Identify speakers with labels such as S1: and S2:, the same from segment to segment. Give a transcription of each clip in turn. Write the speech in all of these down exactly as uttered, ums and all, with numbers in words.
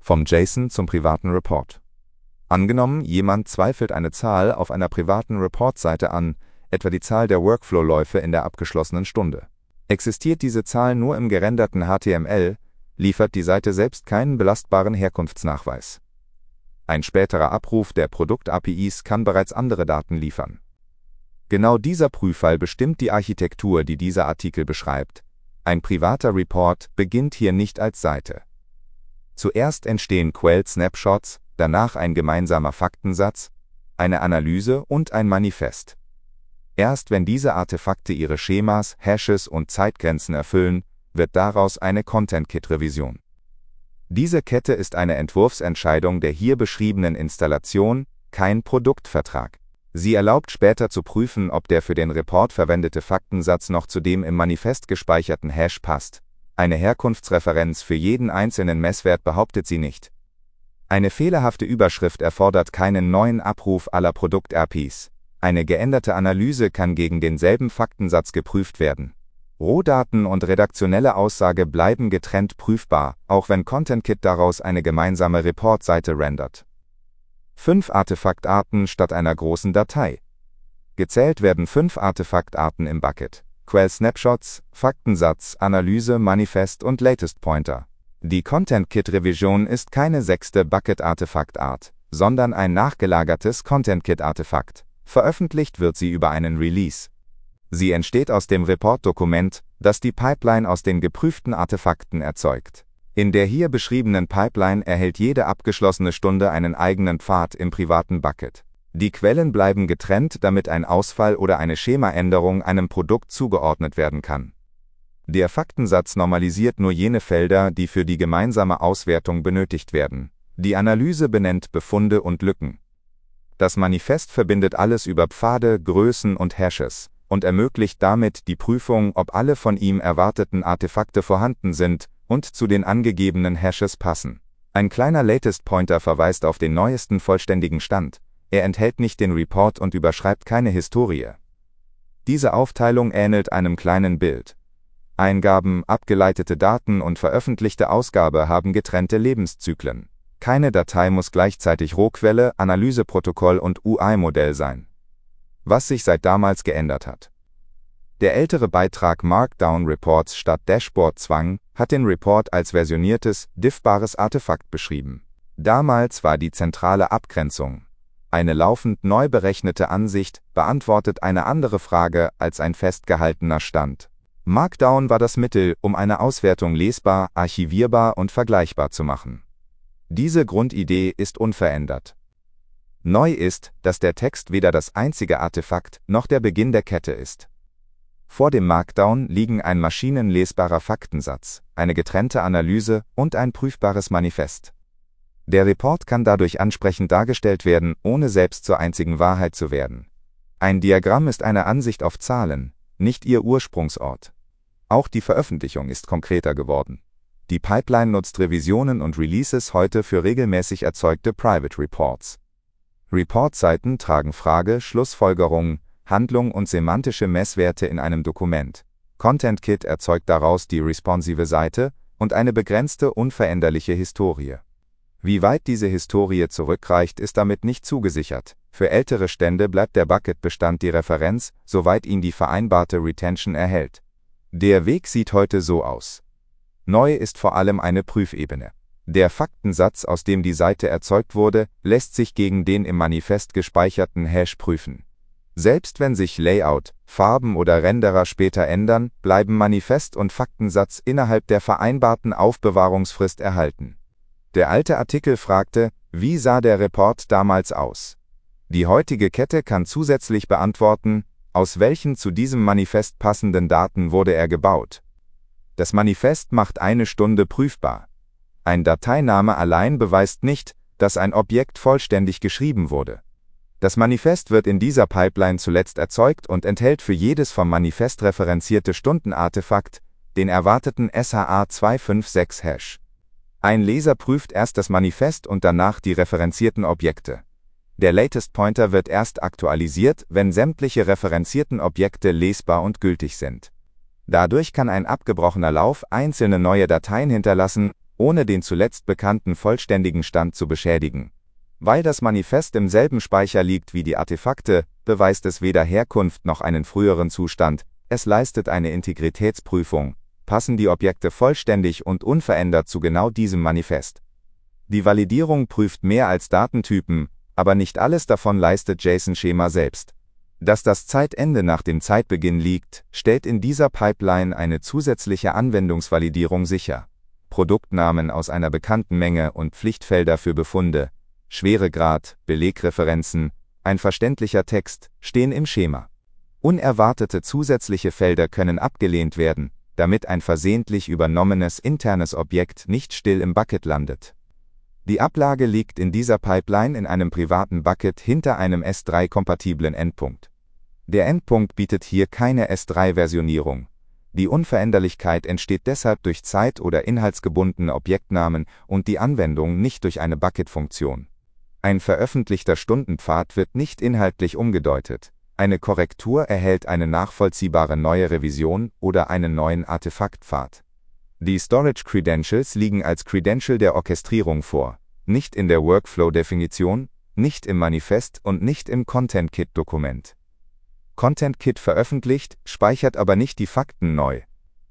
S1: Vom JSON zum privaten Report. Angenommen, jemand zweifelt eine Zahl auf einer privaten Report-Seite an, etwa die Zahl der Workflow-Läufe in der abgeschlossenen Stunde. Existiert diese Zahl nur im gerenderten H T M L, liefert die Seite selbst keinen belastbaren Herkunftsnachweis. Ein späterer Abruf der Produkt-A P Is kann bereits andere Daten liefern. Genau dieser Prüffall bestimmt die Architektur, die dieser Artikel beschreibt. Ein privater Report beginnt hier nicht als Seite. Zuerst entstehen Quell-Snapshots, danach ein gemeinsamer Faktensatz, eine Analyse und ein Manifest. Erst wenn diese Artefakte ihre Schemas, Hashes und Zeitgrenzen erfüllen, wird daraus eine Content-Kit-Revision. Diese Kette ist eine Entwurfsentscheidung der hier beschriebenen Installation, kein Produktvertrag. Sie erlaubt später zu prüfen, ob der für den Report verwendete Faktensatz noch zu dem im Manifest gespeicherten Hash passt. Eine Herkunftsreferenz für jeden einzelnen Messwert behauptet sie nicht. Eine fehlerhafte Überschrift erfordert keinen neuen Abruf aller Produkt-A P Is. Eine geänderte Analyse kann gegen denselben Faktensatz geprüft werden. Rohdaten und redaktionelle Aussage bleiben getrennt prüfbar, auch wenn ContentKit daraus eine gemeinsame Report-Seite rendert. Fünf Artefaktarten statt einer großen Datei. Gezählt werden fünf Artefaktarten im Bucket: Quell-Snapshots, Faktensatz, Analyse, Manifest und Latest Pointer. Die ContentKit-Revision ist keine sechste Bucket-Artefaktart, sondern ein nachgelagertes ContentKit-Artefakt. Veröffentlicht wird sie über einen Release. Sie entsteht aus dem Report-Dokument, das die Pipeline aus den geprüften Artefakten erzeugt. In der hier beschriebenen Pipeline erhält jede abgeschlossene Stunde einen eigenen Pfad im privaten Bucket. Die Quellen bleiben getrennt, damit ein Ausfall oder eine Schemaänderung einem Produkt zugeordnet werden kann. Der Faktensatz normalisiert nur jene Felder, die für die gemeinsame Auswertung benötigt werden. Die Analyse benennt Befunde und Lücken. Das Manifest verbindet alles über Pfade, Größen und Hashes und ermöglicht damit die Prüfung, ob alle von ihm erwarteten Artefakte vorhanden sind und zu den angegebenen Hashes passen. Ein kleiner Latest Pointer verweist auf den neuesten vollständigen Stand. Er enthält nicht den Report und überschreibt keine Historie. Diese Aufteilung ähnelt einem kleinen Bild. Eingaben, abgeleitete Daten und veröffentlichte Ausgabe haben getrennte Lebenszyklen. Keine Datei muss gleichzeitig Rohquelle, Analyseprotokoll und U I-Modell sein. Was sich seit damals geändert hat. Der ältere Beitrag Markdown Reports statt Dashboard Zwang hat den Report als versioniertes, diffbares Artefakt beschrieben. Damals war die zentrale Abgrenzung. Eine laufend neu berechnete Ansicht beantwortet eine andere Frage als ein festgehaltener Stand. Markdown war das Mittel, um eine Auswertung lesbar, archivierbar und vergleichbar zu machen. Diese Grundidee ist unverändert. Neu ist, dass der Text weder das einzige Artefakt noch der Beginn der Kette ist. Vor dem Markdown liegen ein maschinenlesbarer Faktensatz, eine getrennte Analyse und ein prüfbares Manifest. Der Report kann dadurch ansprechend dargestellt werden, ohne selbst zur einzigen Wahrheit zu werden. Ein Diagramm ist eine Ansicht auf Zahlen, nicht ihr Ursprungsort. Auch die Veröffentlichung ist konkreter geworden. Die Pipeline nutzt Revisionen und Releases heute für regelmäßig erzeugte Private Reports. Report-Seiten tragen Frage, Schlussfolgerung, Handlung und semantische Messwerte in einem Dokument. ContentKit erzeugt daraus die responsive Seite und eine begrenzte, unveränderliche Historie. Wie weit diese Historie zurückreicht, ist damit nicht zugesichert. Für ältere Stände bleibt der Bucket-Bestand die Referenz, soweit ihn die vereinbarte Retention erhält. Der Weg sieht heute so aus. Neu ist vor allem eine Prüfebene. Der Faktensatz, aus dem die Seite erzeugt wurde, lässt sich gegen den im Manifest gespeicherten Hash prüfen. Selbst wenn sich Layout, Farben oder Renderer später ändern, bleiben Manifest und Faktensatz innerhalb der vereinbarten Aufbewahrungsfrist erhalten. Der alte Artikel fragte, wie sah der Report damals aus? Die heutige Kette kann zusätzlich beantworten, aus welchen zu diesem Manifest passenden Daten wurde er gebaut. Das Manifest macht eine Stunde prüfbar. Ein Dateiname allein beweist nicht, dass ein Objekt vollständig geschrieben wurde. Das Manifest wird in dieser Pipeline zuletzt erzeugt und enthält für jedes vom Manifest referenzierte Stundenartefakt den erwarteten S H A zwei fünf sechs Hash. Ein Leser prüft erst das Manifest und danach die referenzierten Objekte. Der Latest Pointer wird erst aktualisiert, wenn sämtliche referenzierten Objekte lesbar und gültig sind. Dadurch kann ein abgebrochener Lauf einzelne neue Dateien hinterlassen, ohne den zuletzt bekannten vollständigen Stand zu beschädigen. Weil das Manifest im selben Speicher liegt wie die Artefakte, beweist es weder Herkunft noch einen früheren Zustand, es leistet eine Integritätsprüfung, passen die Objekte vollständig und unverändert zu genau diesem Manifest. Die Validierung prüft mehr als Datentypen, aber nicht alles davon leistet JSON-Schema selbst. Dass das Zeitende nach dem Zeitbeginn liegt, stellt in dieser Pipeline eine zusätzliche Anwendungsvalidierung sicher. Produktnamen aus einer bekannten Menge und Pflichtfelder für Befunde, Schweregrad, Belegreferenzen, ein verständlicher Text stehen im Schema. Unerwartete zusätzliche Felder können abgelehnt werden, damit ein versehentlich übernommenes internes Objekt nicht still im Bucket landet. Die Ablage liegt in dieser Pipeline in einem privaten Bucket hinter einem S drei-kompatiblen Endpunkt. Der Endpunkt bietet hier keine S drei Versionierung. Die Unveränderlichkeit entsteht deshalb durch zeit- oder inhaltsgebundene Objektnamen und die Anwendung nicht durch eine Bucket-Funktion. Ein veröffentlichter Stundenpfad wird nicht inhaltlich umgedeutet. Eine Korrektur erhält eine nachvollziehbare neue Revision oder einen neuen Artefaktpfad. Die Storage Credentials liegen als Credential der Orchestrierung vor, nicht in der Workflow-Definition, nicht im Manifest und nicht im Content-Kit-Dokument. Content-Kit veröffentlicht, speichert aber nicht die Fakten neu.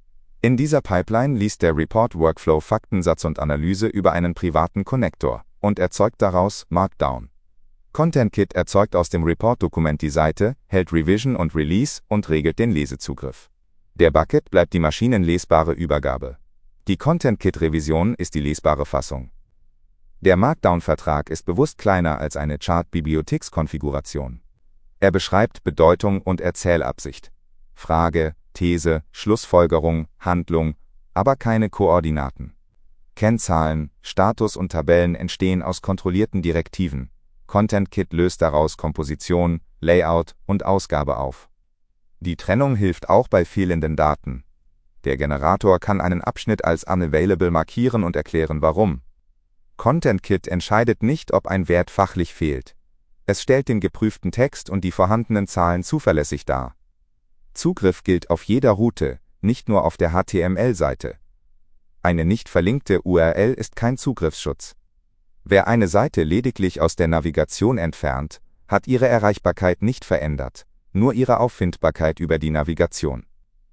S1: In dieser Pipeline liest der Report-Workflow Faktensatz und Analyse über einen privaten Connector und erzeugt daraus Markdown. Content-Kit erzeugt aus dem Report-Dokument die Seite, hält Revision und Release und regelt den Lesezugriff. Der Bucket bleibt die maschinenlesbare Übergabe. Die Content-Kit-Revision ist die lesbare Fassung. Der Markdown-Vertrag ist bewusst kleiner als eine Chart-Bibliothekskonfiguration. Er beschreibt Bedeutung und Erzählabsicht. Frage, These, Schlussfolgerung, Handlung, aber keine Koordinaten. Kennzahlen, Status und Tabellen entstehen aus kontrollierten Direktiven. Content-Kit löst daraus Komposition, Layout und Ausgabe auf. Die Trennung hilft auch bei fehlenden Daten. Der Generator kann einen Abschnitt als unavailable markieren und erklären, warum. Content-Kit entscheidet nicht, ob ein Wert fachlich fehlt. Es stellt den geprüften Text und die vorhandenen Zahlen zuverlässig dar. Zugriff gilt auf jeder Route, nicht nur auf der H T M L-Seite. Eine nicht verlinkte U R L ist kein Zugriffsschutz. Wer eine Seite lediglich aus der Navigation entfernt, hat ihre Erreichbarkeit nicht verändert, nur ihre Auffindbarkeit über die Navigation.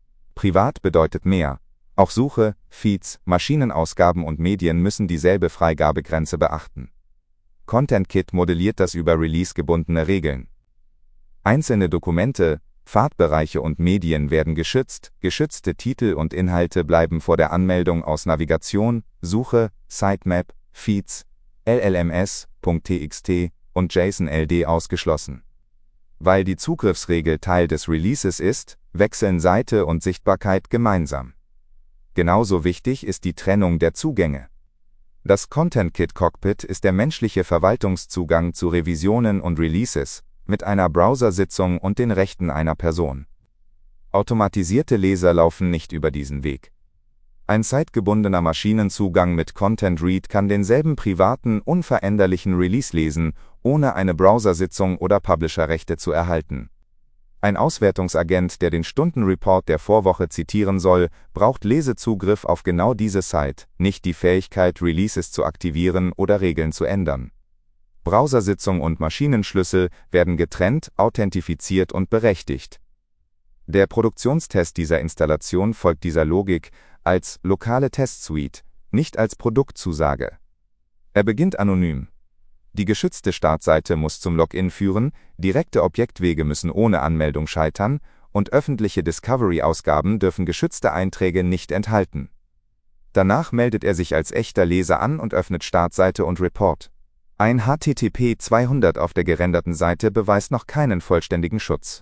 S1: Privat bedeutet mehr. Auch Suche, Feeds, Maschinenausgaben und Medien müssen dieselbe Freigabegrenze beachten. Content-Kit modelliert das über Release gebundene Regeln. Einzelne Dokumente, Pfadbereiche und Medien werden geschützt, geschützte Titel und Inhalte bleiben vor der Anmeldung aus Navigation, Suche, Sitemap, Feeds, L L M S, .txt und JSON-L D ausgeschlossen. Weil die Zugriffsregel Teil des Releases ist, wechseln Seite und Sichtbarkeit gemeinsam. Genauso wichtig ist die Trennung der Zugänge. Das Content-Kit-Cockpit ist der menschliche Verwaltungszugang zu Revisionen und Releases, mit einer Browsersitzung und den Rechten einer Person. Automatisierte Leser laufen nicht über diesen Weg. Ein zeitgebundener Maschinenzugang mit Content Read kann denselben privaten, unveränderlichen Release lesen, ohne eine Browsersitzung oder Publisher-Rechte zu erhalten. Ein Auswertungsagent, der den Stundenreport der Vorwoche zitieren soll, braucht Lesezugriff auf genau diese Site, nicht die Fähigkeit, Releases zu aktivieren oder Regeln zu ändern. Browsersitzung und Maschinenschlüssel werden getrennt, authentifiziert und berechtigt. Der Produktionstest dieser Installation folgt dieser Logik als lokale Testsuite, nicht als Produktzusage. Er beginnt anonym. Die geschützte Startseite muss zum Login führen, direkte Objektwege müssen ohne Anmeldung scheitern und öffentliche Discovery-Ausgaben dürfen geschützte Einträge nicht enthalten. Danach meldet er sich als echter Leser an und öffnet Startseite und Report. Ein H T T P zweihundert auf der gerenderten Seite beweist noch keinen vollständigen Schutz.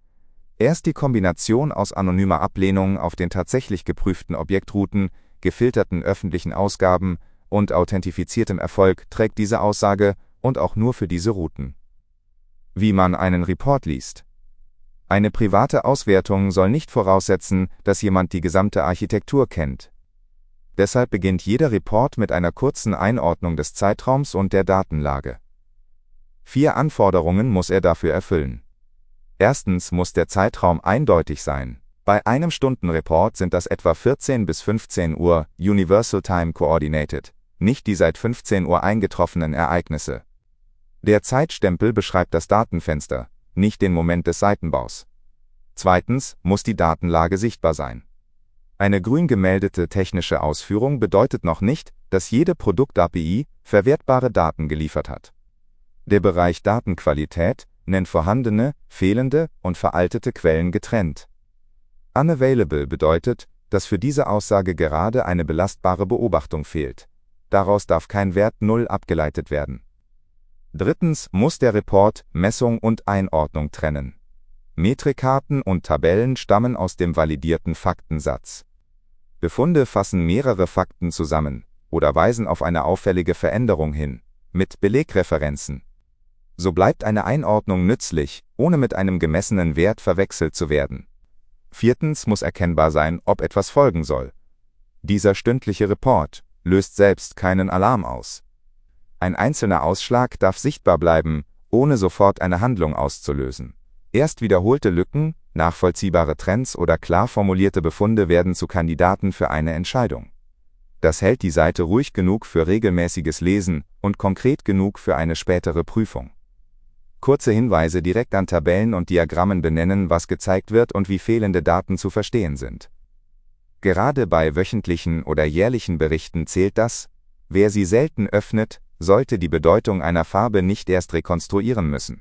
S1: Erst die Kombination aus anonymer Ablehnung auf den tatsächlich geprüften Objektrouten, gefilterten öffentlichen Ausgaben und authentifiziertem Erfolg trägt diese Aussage und auch nur für diese Routen. Wie man einen Report liest. Eine private Auswertung soll nicht voraussetzen, dass jemand die gesamte Architektur kennt. Deshalb beginnt jeder Report mit einer kurzen Einordnung des Zeitraums und der Datenlage. Vier Anforderungen muss er dafür erfüllen. Erstens muss der Zeitraum eindeutig sein. Bei einem Stundenreport sind das etwa vierzehn bis fünfzehn Uhr Universal Time Coordinated, nicht die seit fünfzehn Uhr eingetroffenen Ereignisse. Der Zeitstempel beschreibt das Datenfenster, nicht den Moment des Seitenbaus. Zweitens muss die Datenlage sichtbar sein. Eine grün gemeldete technische Ausführung bedeutet noch nicht, dass jede Produkt-A P I verwertbare Daten geliefert hat. Der Bereich Datenqualität nennt vorhandene, fehlende und veraltete Quellen getrennt. Unavailable bedeutet, dass für diese Aussage gerade eine belastbare Beobachtung fehlt. Daraus darf kein Wert null abgeleitet werden. Drittens muss der Report Messung und Einordnung trennen. Metrikkarten und Tabellen stammen aus dem validierten Faktensatz. Befunde fassen mehrere Fakten zusammen oder weisen auf eine auffällige Veränderung hin, mit Belegreferenzen. So bleibt eine Einordnung nützlich, ohne mit einem gemessenen Wert verwechselt zu werden. Viertens muss erkennbar sein, ob etwas folgen soll. Dieser stündliche Report löst selbst keinen Alarm aus. Ein einzelner Ausschlag darf sichtbar bleiben, ohne sofort eine Handlung auszulösen. Erst wiederholte Lücken, nachvollziehbare Trends oder klar formulierte Befunde werden zu Kandidaten für eine Entscheidung. Das hält die Seite ruhig genug für regelmäßiges Lesen und konkret genug für eine spätere Prüfung. Kurze Hinweise direkt an Tabellen und Diagrammen benennen, was gezeigt wird und wie fehlende Daten zu verstehen sind. Gerade bei wöchentlichen oder jährlichen Berichten zählt das: Wer sie selten öffnet, sollte die Bedeutung einer Farbe nicht erst rekonstruieren müssen.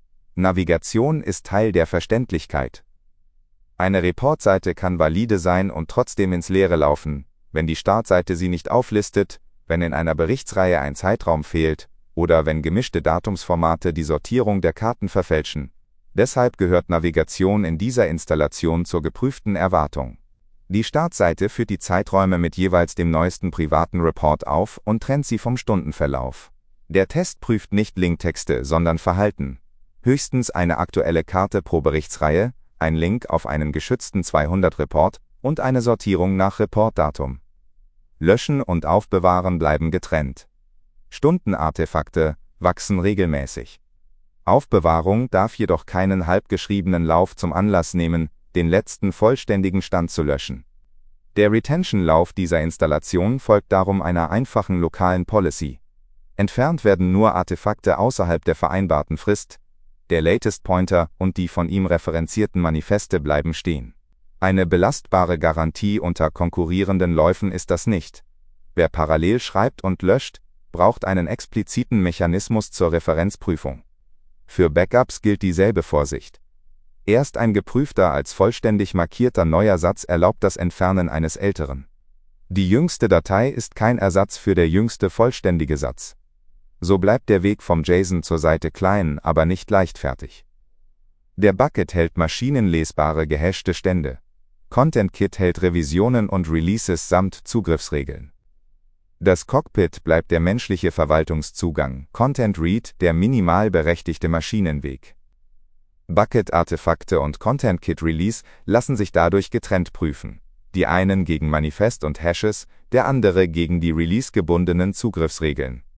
S1: Navigation ist Teil der Verständlichkeit. Eine Reportseite kann valide sein und trotzdem ins Leere laufen, wenn die Startseite sie nicht auflistet, wenn in einer Berichtsreihe ein Zeitraum fehlt oder wenn gemischte Datumsformate die Sortierung der Karten verfälschen. Deshalb gehört Navigation in dieser Installation zur geprüften Erwartung. Die Startseite führt die Zeiträume mit jeweils dem neuesten privaten Report auf und trennt sie vom Stundenverlauf. Der Test prüft nicht Linktexte, sondern Verhalten. Höchstens eine aktuelle Karte pro Berichtsreihe, ein Link auf einen geschützten zweihundert-Report und eine Sortierung nach Reportdatum. Löschen und Aufbewahren bleiben getrennt. Stundenartefakte wachsen regelmäßig. Aufbewahrung darf jedoch keinen halbgeschriebenen Lauf zum Anlass nehmen, den letzten vollständigen Stand zu löschen. Der Retention-Lauf dieser Installation folgt darum einer einfachen lokalen Policy. Entfernt werden nur Artefakte außerhalb der vereinbarten Frist, der Latest Pointer und die von ihm referenzierten Manifeste bleiben stehen. Eine belastbare Garantie unter konkurrierenden Läufen ist das nicht. Wer parallel schreibt und löscht, braucht einen expliziten Mechanismus zur Referenzprüfung. Für Backups gilt dieselbe Vorsicht. Erst ein geprüfter als vollständig markierter neuer Satz erlaubt das Entfernen eines älteren. Die jüngste Datei ist kein Ersatz für der jüngste vollständige Satz. So bleibt der Weg vom JSON zur Seite klein, aber nicht leichtfertig. Der Bucket hält maschinenlesbare gehashte Stände. ContentKit hält Revisionen und Releases samt Zugriffsregeln. Das Cockpit bleibt der menschliche Verwaltungszugang, Content Read der minimal berechtigte Maschinenweg. Bucket-Artefakte und ContentKit-Release lassen sich dadurch getrennt prüfen. Die einen gegen Manifest und Hashes, der andere gegen die release-gebundenen Zugriffsregeln.